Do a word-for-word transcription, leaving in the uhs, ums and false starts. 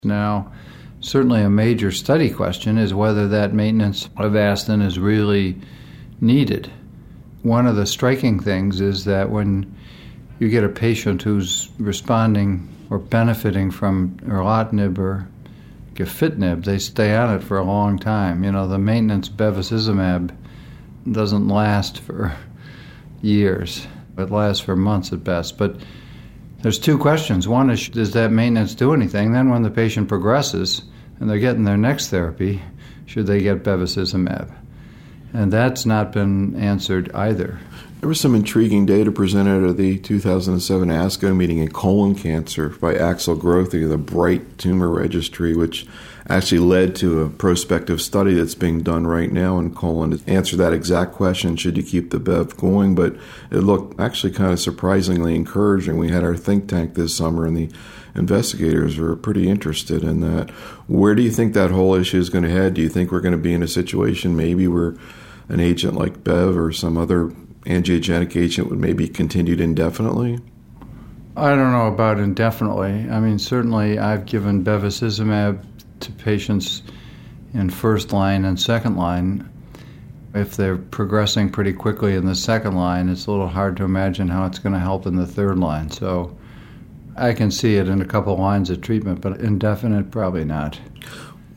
Now, certainly a major study question is whether that maintenance of Avastin is really needed. One of the striking things is that when you get a patient who's responding or benefiting from erlotinib or gefitinib, they stay on it for a long time. You know, the maintenance bevacizumab doesn't last for years. It lasts for months at best. But there's two questions. One is, does that maintenance do anything? Then when the patient progresses and they're getting their next therapy, should they get bevacizumab? And that's not been answered either. There was some intriguing data presented at the two thousand seven ASCO meeting in colon cancer by Axel Grothe, the BRIGHT tumor registry, which actually led to a prospective study that's being done right now in colon to answer that exact question, should you keep the Bev going? But it looked actually kind of surprisingly encouraging. We had our think tank this summer, and the investigators were pretty interested in that. Where do you think that whole issue is going to head? Do you think we're going to be in a situation maybe where an agent like Bev or some other angiogenic agent would maybe continued indefinitely? I don't know about indefinitely. I mean, certainly I've given bevacizumab to patients in first line and second line. If they're progressing pretty quickly in the second line, it's a little hard to imagine how it's going to help in the third line. So I can see it in a couple lines of treatment, but indefinite, probably not.